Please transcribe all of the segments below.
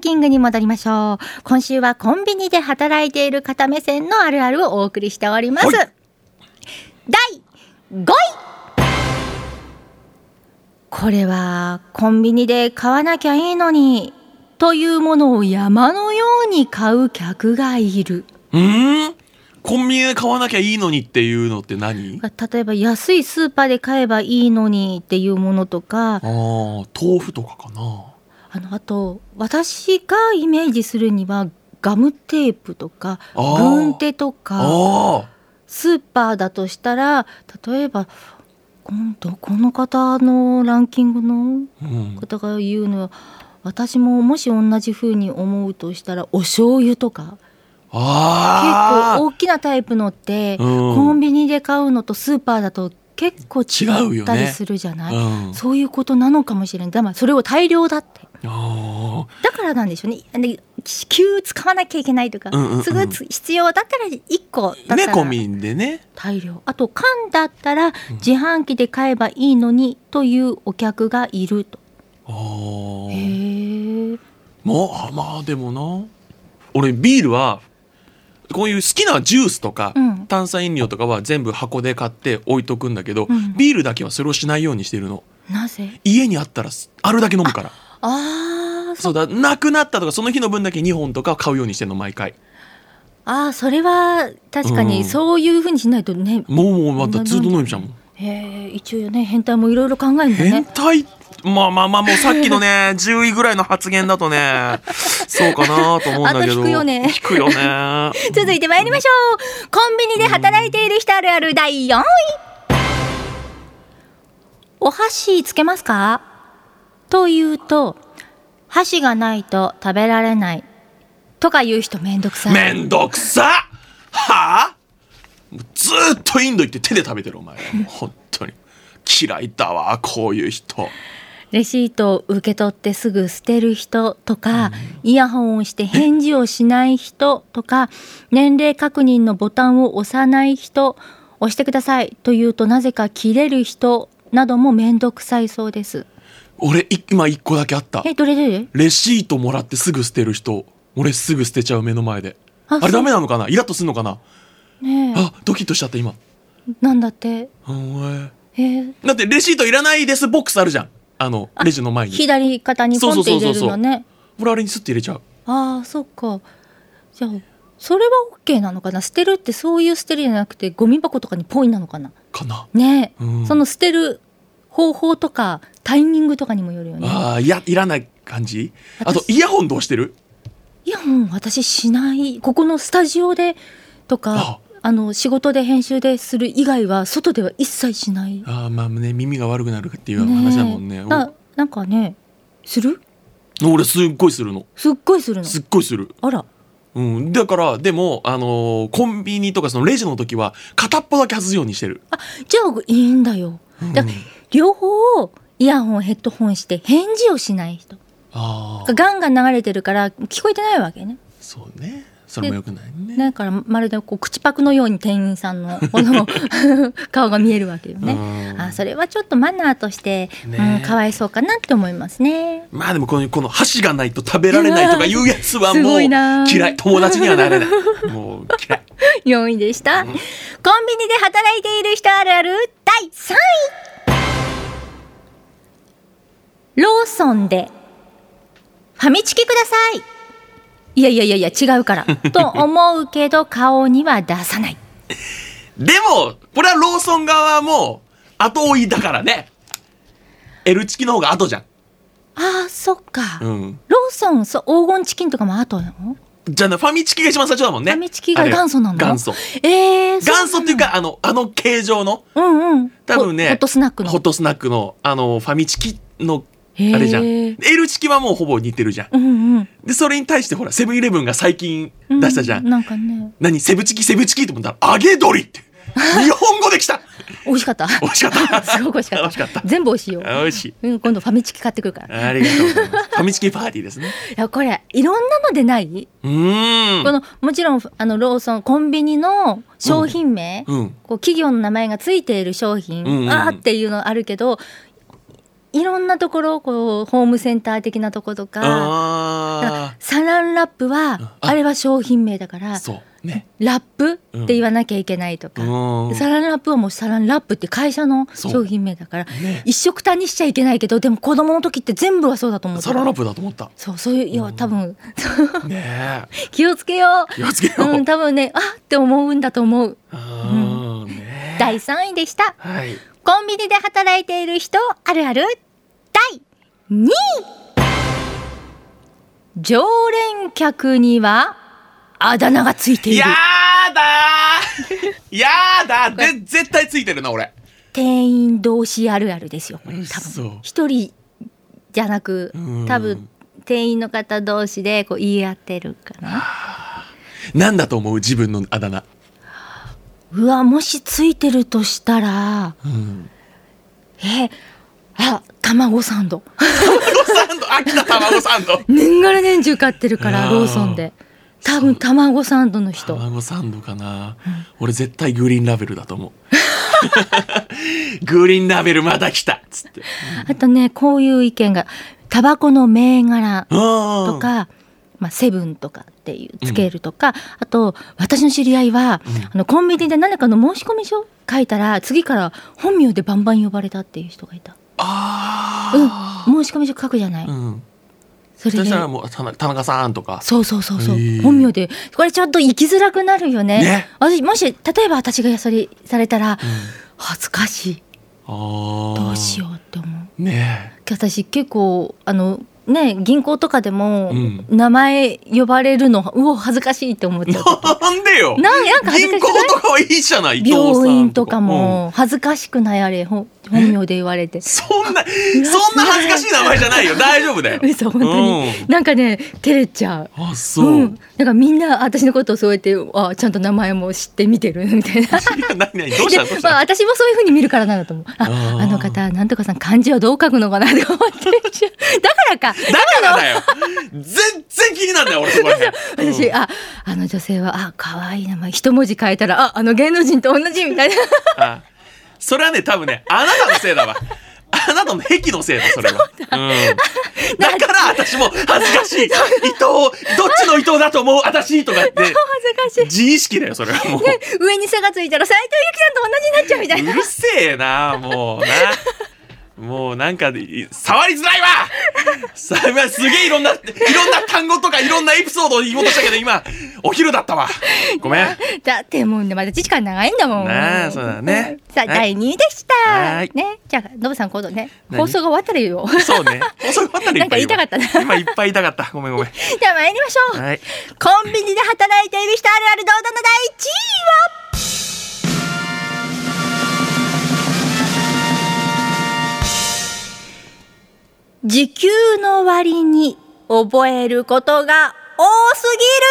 キングに戻りましょう。今週はコンビニで働いている方目線のあるあるをお送りしております。第5位。これはコンビニで買わなきゃいいのにというものを山のように買う客がいる。 コンビニで買わなきゃいいのにっていうのって何？ 例えば安いスーパーで買えばいいのにっていうものとか、 豆腐とかかな。 あと私がイメージするにはガムテープとか軍手とか、スーパーだとしたら例えばこの方のランキングの方が言うのは、私ももし同じ風に思うとしたらお醤油とか、結構大きなタイプのって、コンビニで買うのとスーパーだと結構違ったりするじゃない、そういうことなのかもしれない。だからそれを大量だってだからなんでしょうね。急使わなきゃいけないとか、すぐ必要だったら1個だったらコンビニでね大量。あと缶だったら自販機で買えばいいのにというお客がいると。 まあでもな、俺ビールはこういう好きなジュースとか、炭酸飲料とかは全部箱で買って置いとくんだけど、ビールだけはそれをしないようにしてるの。 なぜ？ 家にあったらあるだけ飲むから。そうだ、なくなったとかその日の分だけ2本とか買うようにしてるの毎回。 それは確かにそういう風にしないとね、 もうまたずっと飲みちゃうもん。 一応ね、変態もいろいろ考えるんだね。 変態もうさっきのね10位ぐらいの発言だとねそうかなと思うんだけど。 あと引くよね続いて参りましょう。コンビニで働いている人あるある第4位。お箸つけますかと言うと、箸がないと食べられないとか言う人めんどくさい。 めんどくさはあ、ずっとインド行って手で食べてるお前本当に嫌いだわこういう人。 レシートを受け取ってすぐ捨てる人とか、イヤホンをして返事をしない人とか、年齢確認のボタンを押さない人、押してくださいと言うとなぜか切れる人などもめんどくさいそうです。 俺今1個だけあった。 どれ？ レシートもらってすぐ捨てる人。俺すぐ捨てちゃう目の前で。あれダメなのかな、イラッとするのかな、ドキッとしちゃった今。 なんだって。 だってレシートいらないですボックスあるじゃん、レジの前に左肩にポンって入れるのね。 俺あれにスッて入れちゃう。 そっか。じゃあそれは OK なのかな。捨てるってそういう捨てるじゃなくてゴミ箱とかにポイなのかなね。その捨てる方法とかタイミングとかにもよるよね。 いらない感じ。あとイヤホンどうしてる？ イヤホン私しない。ここのスタジオでとか仕事で編集でする以外は外では一切しない。 耳が悪くなるっていう話だもんね。 なんかね、する？ 俺すっごいするの。 すっごいする。あら。 だからでもコンビニとかそのレジの時は片っぽだけ外すようにしてる。 じゃあいいんだよ。両方イヤホンヘッドホンして返事をしない人。ガンガン流れてるから聞こえてないわけね。 そうね、それもよくないね。 だからまるで口パクのように店員さんの顔が見えるわけよね。それはちょっとマナーとして、かわいそうかなって思いますね。 でもこの箸がないと食べられないとかいうやつはもう嫌い。友達にはなれないもう嫌い。 4位でした、コンビニで働いている人あるある第3位。ローソンでファミチキください。いや違うからと思うけど顔には出さない。 でもこれはローソン側も後追いだからね。L チキの方が後じゃん。 そっか、ローソン黄金チキンとかも後なの？ じゃあファミチキが一番最初だもんね。 ファミチキが元祖なの？ 元祖元祖っていうか形状の、多分ね、 ホットスナックのファミチキのあれじゃん。L チキはもうほぼ似てるじゃん。でそれに対してほらセブンイレブンが最近出したじゃん。 なんかね、 セブチキと思ったら揚げ鶏って日本語できた。 美味しかったすごく美味しかった全部美味しいよ。 美味しい。 今度ファミチキ買ってくるから。 ありがとうございます。ファミチキパーティーですね。 これいろんなのでない？もちろんローソンコンビニの商品名、企業の名前がついている商品、っていうのあるけど、いろんなところホームセンター的なとことかサランラップはあれは商品名だから、 そうね、 ラップって言わなきゃいけないとか、サランラップはもうサランラップって会社の商品名だから、ね、一緒くたにしちゃいけないけど、でも子供の時って全部はそうだと思った。 サランラップだと思った。 そういう、いや多分ね気をつけよう、多分ね、あって思うんだと思う。ね、第3位でした、はい、コンビニで働いている人あるある第2位、常連客にはあだ名がついている。 やだ絶対ついてるな俺。 店員同士あるあるですよ、多分一人じゃなく、多分店員の方同士でこう言い合ってるかな。 なんだと思う自分のあだ名。 うわ、もしついてるとしたら、卵サンド秋田卵サンド年がら年中買ってるからローソンで。多分卵サンドの人。 卵サンドかな、俺絶対グリーンラベルだと思うグリーンラベルまた来たっつって、 あとね、こういう意見が、タバコの銘柄とか、セブンとかっていうつけるとか、あと私の知り合いは、コンビニで何かの申込書書いたら次から本名でバンバン呼ばれたっていう人がいた。申込書書くじゃない、そしたらもう田中さんとか、 そう本名で、これちょっと生きづらくなるよね。私もし例えば私がそれされたら、恥ずかしい、どうしようって思うね。私結構銀行とかでも名前呼ばれるの、恥ずかしいって思っちゃう。 なんでよ、 なんか恥ずかしくない？ 銀行とかはいいじゃない。 病院とかも恥ずかしくない？あれ本名で言われて、 そんな恥ずかしい名前じゃないよ大丈夫だよ。 嘘、本当に、なんかね照れちゃう。 あ、そう、 なんかみんな私のことをそうやって、ちゃんと名前も知って見てるみたいな何どうした私もそういう風に見るからなんだと思う。あの方なんとかさん漢字はどう書くのかなって思ってるだからだよ全然気になるんだよ俺そこら辺。 私あの女性は可愛い名前、一文字変えたらあの芸能人と同じみたいなそれはね多分ねあなたのせいだわあなたの癖のせいだそれは。だから私も恥ずかしい、伊藤どっちの伊藤だと思う私とかって恥ずかしい自意識だよそれはもう、 上に差がついたら斉藤由貴さんと同じになっちゃうみたいな。 うるせえなもうなもうなんか触りづらいわすげえいろんな単語とかいろんなエピソードを言おうとしたけど今お昼だったわ、ごめん。 だってもうまだ時間長いんだもんなあ。そうだね。 さあ、第2位でしたね。じゃあノブさん今度ね放送が終わったら言うよ。 そうね、放送が終わったらなんか言いたかったな今いっぱい言いたかった、ごめん。じゃあ参りましょう、コンビニで働いている人あるある堂々の第1位は時給の割に覚えることが多す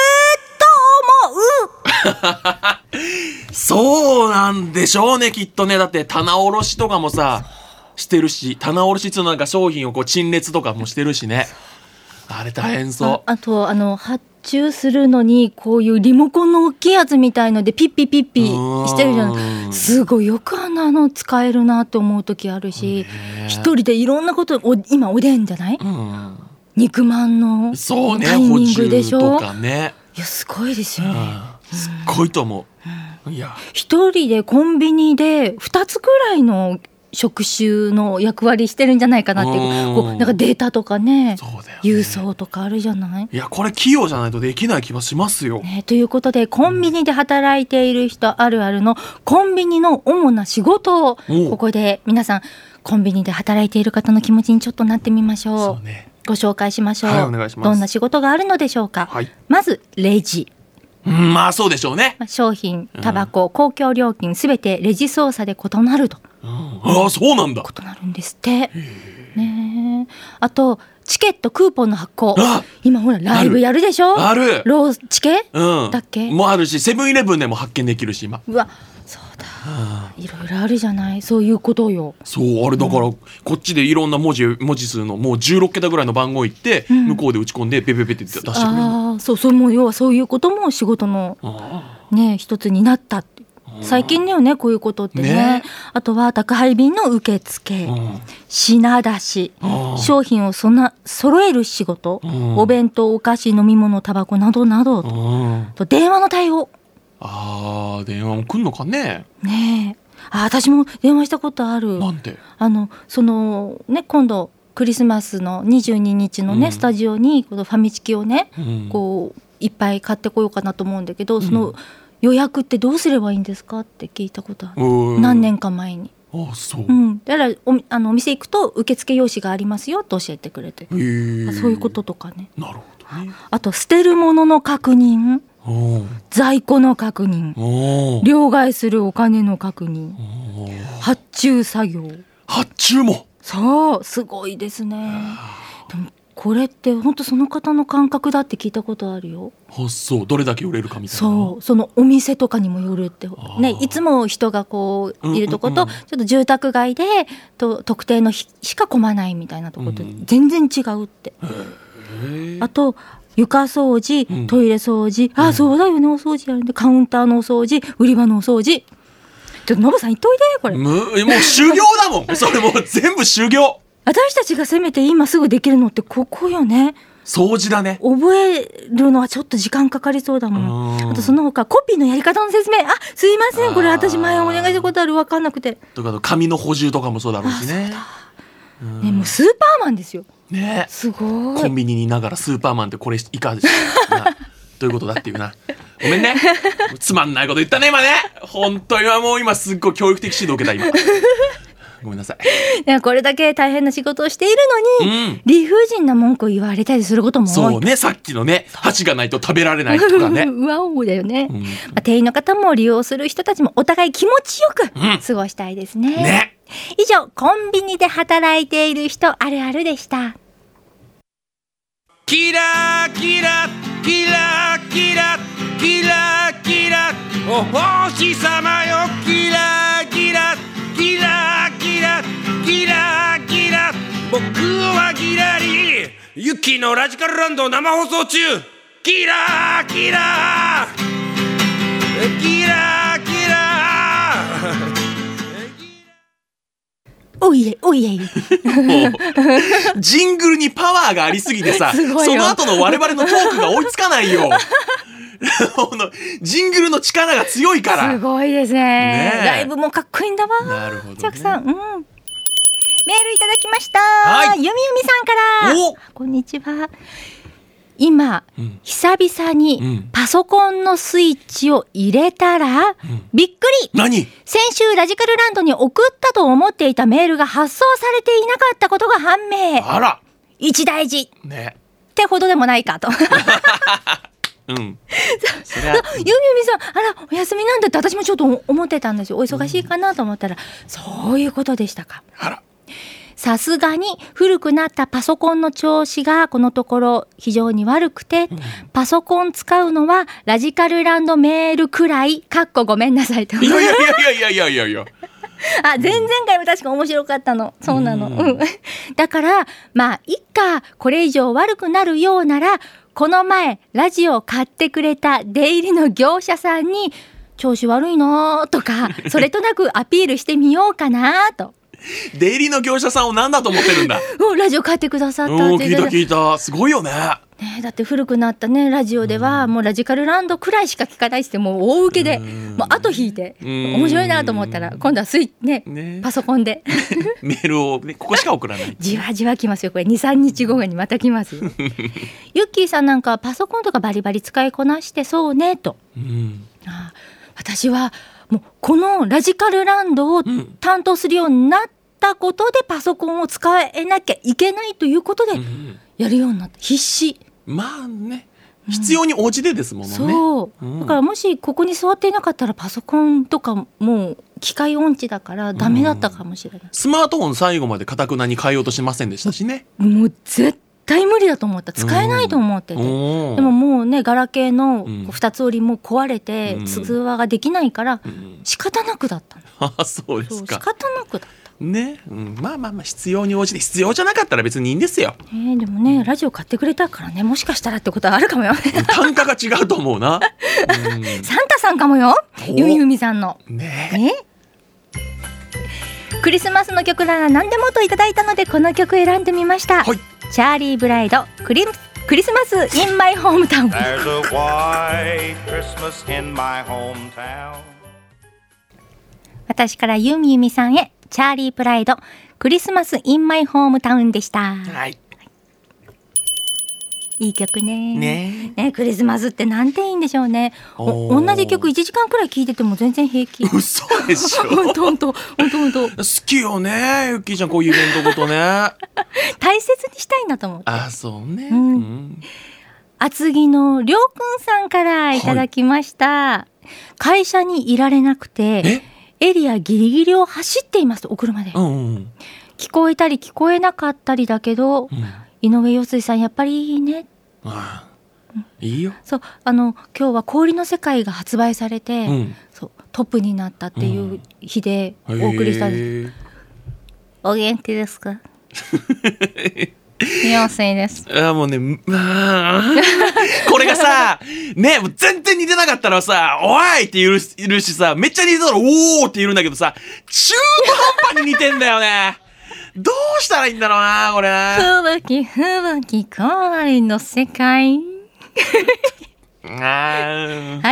ぎると思うそうなんでしょうねきっとね。だって棚卸しとかもさしてるし、棚卸しっていうのなんか商品をこう陳列とかもしてるしね。あれ大変そう。 あと発注するのにこういうリモコンの大きいやつみたいのでピッピピッピしてるじゃん。すごいよく使えるなって思う時あるし、一人でいろんなこと今おでんじゃない、肉まんのタイミングでしょ。 補充とかね、 いやすごいですよね、 すっごいと思う、いや一人でコンビニで2つくらいの職種の役割してるんじゃないかなっていう、なんかデータとかね、郵送とかあるじゃない。 いやこれ器用じゃないとできない気はしますよ、 ということでコンビニで働いている人あるあるのコンビニの主な仕事をここで皆さんコンビニで働いている方の気持ちにちょっとなってみましょう。そうね、ご紹介しましょう、 お願いします。 どんな仕事があるのでしょうか。まずレジ、 まあそうでしょうね。 商品、タバコ、公共料金すべてレジ操作で異なると、 ああそうなんだ、 異なるんですってね。あとチケットクーポンの発行、今ほらライブやるでしょ。 あるローチケ、だっけもあるし、セブンイレブンでも発見できるし今。 うわそうだ、いろいろあるじゃない、そういうことよ。 そうあれだから、こっちでいろんな文字数のもう16桁ぐらいの番号言って、向こうで打ち込んでペペペって出してくれる。 そうもう要はそういうことも仕事のね一つになったって。 最近だよねこういうことってね。あとは宅配便の受付、品出し、商品を揃える仕事、お弁当、お菓子、飲み物、タバコなどなど、と電話の対応。 電話も来んのかね。 ねえ、私も電話したことある。 なんて？ 今度クリスマスの22日のね、スタジオにこのファミチキをね、こういっぱい買ってこようかなと思うんだけど、その予約ってどうすればいいんですかって聞いたことある。何年か前に。 そう。 だからお店行くと受付用紙がありますよと教えてくれて、そういうこととかね。 なるほどね。 あと捨てるものの確認、在庫の確認、両替するお金の確認、発注作業。 発注も。 そう、すごいですね。でもこれって本当その方の感覚だって聞いたことあるよ。 そう、どれだけ売れるかみたいな。 そう、そのお店とかにもよるってね。いつも人がこういるとこと、ちょっと住宅街で特定の日しか混まないみたいなとこと全然違うって。あと床掃除、トイレ掃除、そうだよね、お掃除やるんで、カウンターのお掃除、売り場のお掃除。ちょっとノブさん言っといてこれ。 もう修行だもん。それもう全部修行。 私たちがせめて今すぐできるのってここよね。 掃除だね。 覚えるのはちょっと時間かかりそうだもん。あとその他コピーのやり方の説明。すいません、これ私前お願いしたことある、分かんなくて。 とか紙の補充とかもそうだろうしね。 もうスーパーマンですよ。 ね、 すごい。 コンビニにいながらスーパーマンってこれいかがですかどういうことだっていうな。ごめんね、つまんないこと言ったね今ね。本当にはもう今すっごい教育的指導受けた今。ごめんなさい。 これだけ大変な仕事をしているのに、理不尽な文句を言われたりすることも多い。 そうね、さっきのね、箸がないと食べられないとかね。 うわおだよね。店員の方も利用する人たちもお互い気持ちよく過ごしたいですね。以上、コンビニで働いている人あるあるでした。 キラキラキラキラキラキラお星様よ、キラキラキラキラキラキラ僕はギラリユキのラジカルランド生放送中。キラキラキラキラおいえおいえ。 もうジングルにパワーがありすぎてさ、その後の我々のトークが追いつかないよ。ジングルの力が強いから。 すごいですね。ライブもかっこいいんだわ。 なるほどね。 ジャックさん、メールいただきました。ゆみゆみさんから。こんにちは。今、久々にパソコンのスイッチを入れたら、びっくり。 何？ 先週ラジカルランドに送ったと思っていたメールが発送されていなかったことが判明。 あら、 一大事、 ね、 ってほどでもないかと。そりゃゆみゆみさん、お休みなんだって私もちょっと思ってたんですよ。お忙しいかなと思ったら、そういうことでしたか。 あら、 さすがに古くなったパソコンの調子がこのところ非常に悪くて、パソコン使うのはラジカルランドメールくらいごめんなさいと。 いや前々回も確か面白かったの。そうなの。だからいっか、これ以上悪くなるようなら、この前ラジオを買ってくれた出入りの業者さんに調子悪いなとかそれとなくアピールしてみようかなと。 出入りの業者さんを何だと思ってるんだ。 ラジオ買ってくださったって。 聞いた。すごいよね。 だって古くなったねラジオではもうラジカルランドくらいしか聞かないってもう大受けで、もう後引いて面白いなと思ったら、今度はパソコンでメールを、ここしか送らない。 じわじわ来ますよこれ。 2,3 日後にまた来ますよ。ユッキーさんなんかパソコンとかバリバリ使いこなしてそうねと。私はもうこのラジカルランドを担当するようになったことで、パソコンを使えなきゃいけないということでやるようになって、必死。 必要に応じてですもんね。 そう、だからもしここに座っていなかったらパソコンとかもう機械音痴だからダメだったかもしれない。 スマートフォン最後まで堅くなに変えようとしませんでしたしね。 もう絶対無理だと思った。使えないと思ってて、でももうねガラケーの2つ折りも壊れて通話ができないから仕方なくだったの。 あ、そうですか。 仕方なくだったね、まあ必要に応じて、必要じゃなかったら別にいいんですよ。 でもね、ラジオ買ってくれたからね、もしかしたらってことはあるかもよ。 単価が違うと思うな。 サンタさんかもよ、ゆみゆみさんのね。 クリスマスの曲なら何でもといただいたのでこの曲選んでみました、はい、チャーリー・ブライドクリスマス in my hometown。 私からゆみゆみさんへ、チャーリー・プライドクリスマス in my hometown でした。はい、いい曲ね。クリスマスってなんていいんでしょうね。同じ曲1時間くらい聴いてても全然平気。 嘘でしょ。 本当好きよね、ゆっきーちゃん、こういうイベントごとね。 大切にしたいなと思って。 あ、そうね。 厚木のりょうくんさんからいただきました、はい、会社にいられなくてエリアギリギリを走っていますと、お車で、聞こえたり聞こえなかったりだけど、井上陽水さんやっぱりいいね。いいよ。そう、今日は氷の世界が発売されて、そうトップになったっていう日でお送りしたんです。お元気ですか？陽水です。 もうね、これがさね、もう全然似てなかったらさ、おいって言うしさ、めっちゃ似てたらおーって言うんだけどさ、中途半端に似てんだよね。どうしたらいいんだろうな、これ。 吹雪氷の世界。はい。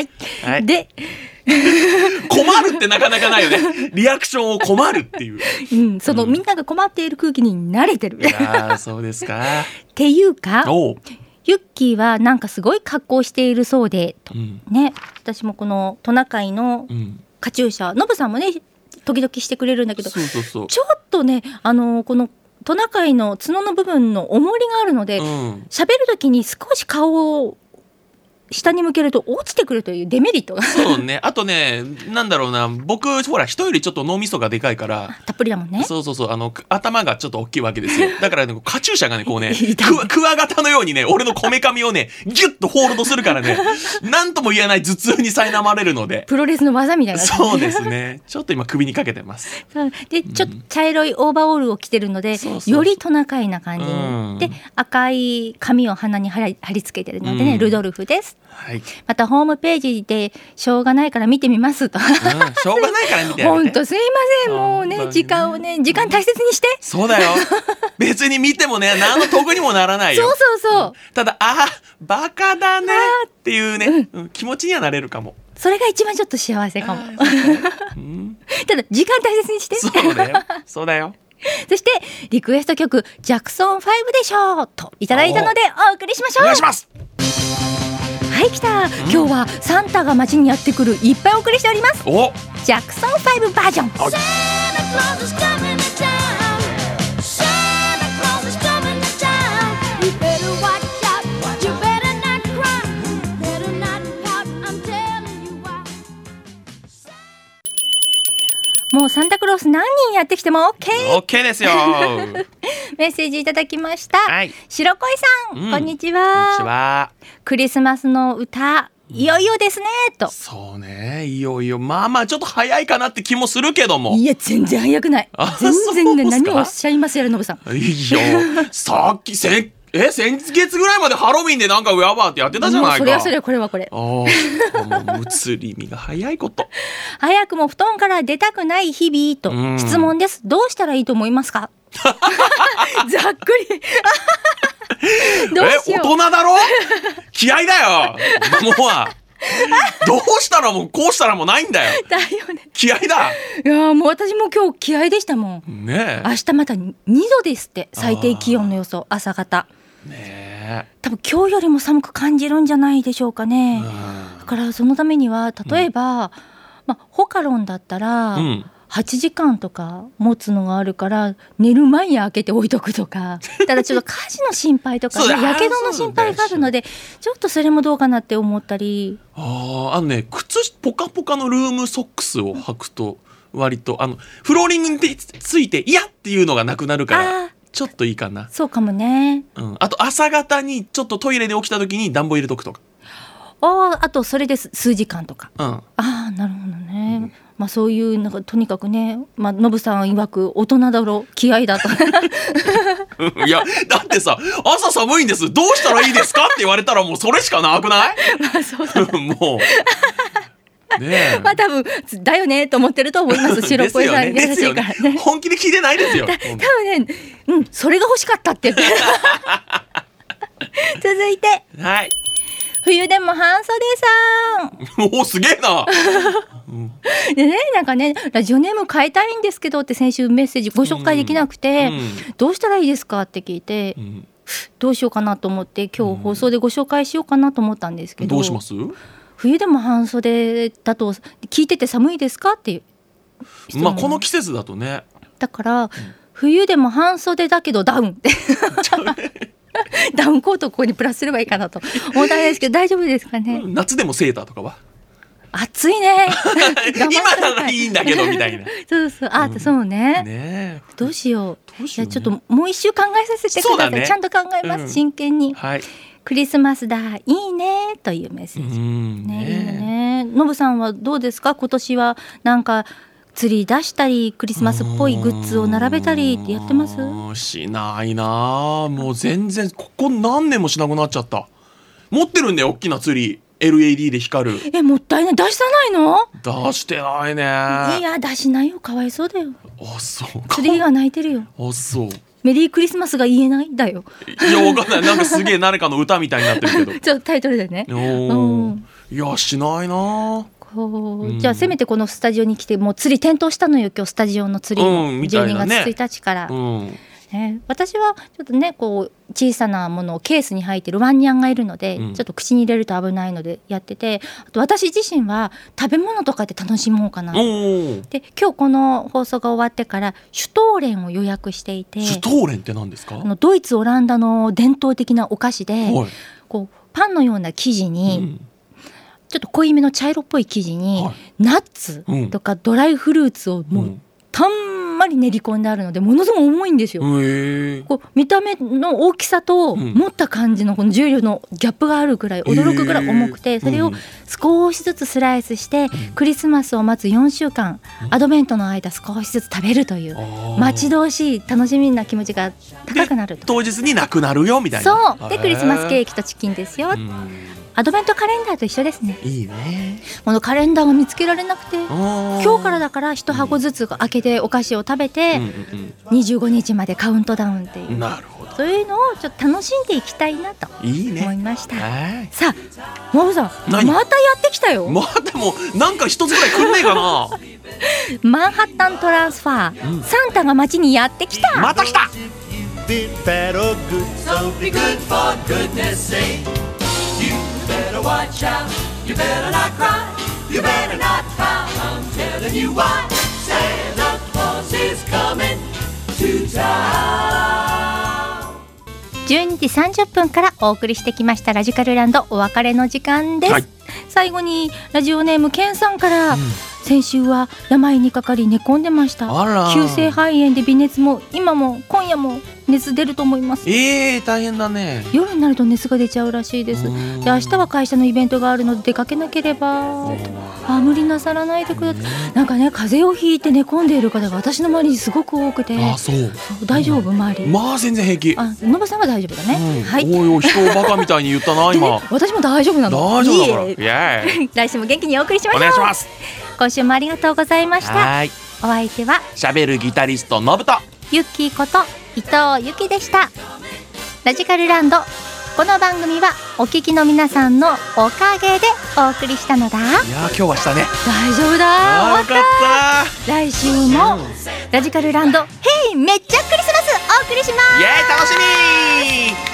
で困るってなかなかないよね。リアクションを困るっていう、 そのみんなが困っている空気に慣れてる。 そうですか。 っていうか、ユッキーはなんかすごい格好しているそうで、ね、私もこのトナカイのカチューシャ、ノブさんもね時々してくれるんだけど、ちょっとねこのトナカイの角の部分の重りがあるので、喋る時に少し顔を下に向けると落ちてくるというデメリットが。 そうね。あとね、なんだろうな、僕ほら人よりちょっと脳みそがでかいからたっぷりだもんね。 そう頭がちょっと大きいわけですよ。だからね、カチューシャがねこうねクワガタのようにね、俺のこめかみをねギュッとホールドするからね、なんとも言えない頭痛に苛まれるので、 プロレスの技みたいな。 そうですね。ちょっと今首にかけてます。 でちょっと茶色いオーバーオールを着てるので、よりトナカイな感じに、で赤い紙を鼻に貼り付けてるのでね、ルドルフです。はい、またホームページでしょうがないから見てみますと、しょうがないから見てやめて。本当すいません、もうね時間大切にして。 そうだよ。別に見てもね何の得にもならないよ。 そう、 ただバカだねっていうね、気持ちにはなれるかも。 それが一番ちょっと幸せかも。ただ時間大切にして。 そうだよ。 そしてリクエスト曲ジャクソン5でしょうといただいたのでお送りしましょう。 お願いします。 はい、来た。今日はサンタが街にやってくるいっぱいお送りしております。ジャクソン5バージョン。もうサンタクロース何人やってきても OK ですよ。 メッセージいただきました、白恋さん、こんにちは。クリスマスの歌いよいよですねと。 そうね、いよいよ。まあちょっと早いかなって気もするけども。 いや全然早くない。全然ね、何をおっしゃいますやら、ノブさん。 いやさっき先月ぐらいまでハロウィンでなんかウヤバーってやってたじゃないか。 それこれはこれ。 もう移り身が早いこと。 早くも布団から出たくない日々と。質問です。どうしたらいいと思いますか？ざっくり。どうしよう。 大人だろ？気合だよ。もうどうしたらもうこうしたらもうないんだよ。 だよね。 気合だ。 いやもう私も今日気合でしたもん。 ねえ。 明日また2度ですって最低気温の予想朝方。多分今日よりも寒く感じるんじゃないでしょうかね。だからそのためには例えば、ホカロンだったら8時間とか持つのがあるから寝る前に開けて置いとくとか。ただちょっと火事の心配とかやけどの心配があるのでちょっとそれもどうかなって思ったり。 靴ポカポカのルームソックスを履くと割とフローリングについて嫌っていうのがなくなるから。 ちょっといいかな。 そうかもね、 あと朝方にちょっとトイレで起きた時に暖房入れとくとか。 あとそれで数時間とか、 なるほどね、そういうなんかとにかくね、ノブさん曰く大人だろ気合だといやだってさ、朝寒いんです、どうしたらいいですかって言われたらもうそれしかなくない？ そうだねもうね多分だよねと思ってると思います。白っぽいさん優しいからね。 本気で聞いてないですよ。 多分ね、それが欲しかったって言って続いて、 はい、 冬でも半袖さん。 おすげえなでね、なんかね、ラジオネーム変えたいんですけどって先週メッセージご紹介できなくて、どうしたらいいですかって聞いて、どうしようかなと思って今日放送でご紹介しようかなと思ったんですけど、 どうします？ 冬でも半袖だと聞いてて寒いですかっていう質問。 この季節だとね、 だから、冬でも半袖だけどダウンってダウンコートをここにプラスすればいいかなと思ったんですけど大丈夫ですかね。 夏でもセーターとかは暑いね今ならいいんだけどみたいなそうそうね、どうしよう。じゃあちょっともう一週考えさせてください、ちゃんと考えます、真剣に、クリスマスだいいねというメッセージね。いいね。ノブさんはどうですか？今年はなんかツリー出したりクリスマスっぽいグッズを並べたりってやってます？ しないな、もう全然ここ何年もしなくなっちゃった。持ってるんだよ大きなツリー、 LED で光る。 もったいない。出さないの？ 出してないね。 いや出しないよ、かわいそうだよ。 そうツリーが泣いてるよ。 そう、 メリークリスマスが言えないんだよ。 いやわかんない、なんかすげえ誰かの歌みたいになってるけどちょっとタイトルでね。 いやしないな。 じゃあせめてこのスタジオに来て、もうツリー点灯したのよ今日、スタジオのツリーも、12月1日から、私はちょっとねこう小さなものをケースに入ってるワンニャンがいるので、ちょっと口に入れると危ないのでやってて、あと私自身は食べ物とかで楽しもうかな。で今日この放送が終わってからシュトーレンを予約していて。 シュトーレンって何ですか？ ドイツオランダの伝統的なお菓子で、こうパンのような生地に、ちょっと濃いめの茶色っぽい生地に、ナッツとかドライフルーツをもうたんまり練り込んであるので、ものすごい重いんですよ。こう見た目の大きさと持った感じのこの重量のギャップがあるくらい、驚くくらい重くて、それを少しずつスライスして、クリスマスを待つ4週間、アドベントの間少しずつ食べるという、待ち遠しい楽しみな気持ちが高くなると。 当日になくなるよみたいな。 そうでクリスマスケーキとチキンですよ。アドベントカレンダーと一緒ですね。 いいね。 このカレンダーが見つけられなくて、今日からだから1箱ずつ開けてお菓子を食べて、25日までカウントダウンっていう、 なるほど、 そういうのをちょっと楽しんでいきたいなと思いました。さあモブさん、またやってきたよ。 またもうなんか一つぐらいくんねえかなマンハッタントランスファー、サンタが街にやってきた。 また来た。 better watch out, you better not cry, you better not pout, I'm telling you why, Santa Claus is coming to town. 12時30分からお送りしてきましたラジカルランド、お別れの時間です、最後にラジオネームケンさんから、先週は病にかかり寝込んでました。急性肺炎で微熱も今も今夜も熱出ると思います。 大変だね。 夜になると熱が出ちゃうらしいです。で明日は会社のイベントがあるので出かけなければ。無理なさらないでください。なんかね、風邪をひいて寝込んでいる方が私の周りにすごく多くて。そう大丈夫？周り全然平気。 ノブさんは大丈夫だね、 おいおい、人をバカみたいに言ったな今私も大丈夫なの。 大丈夫だから来週も元気にお送りしましょう。 お願いします。 今週もありがとうございました。お相手はしゃべるギタリストのぶとゆっきーこと伊藤ゆきでした。ラジカルランド、この番組はお聞きの皆さんのおかげでお送りしたのだ。いや今日はしたね。 大丈夫だ。 よかった。 来週もラジカルランド、ヘイめっちゃクリスマスお送りします。 イエーイ、楽しみ。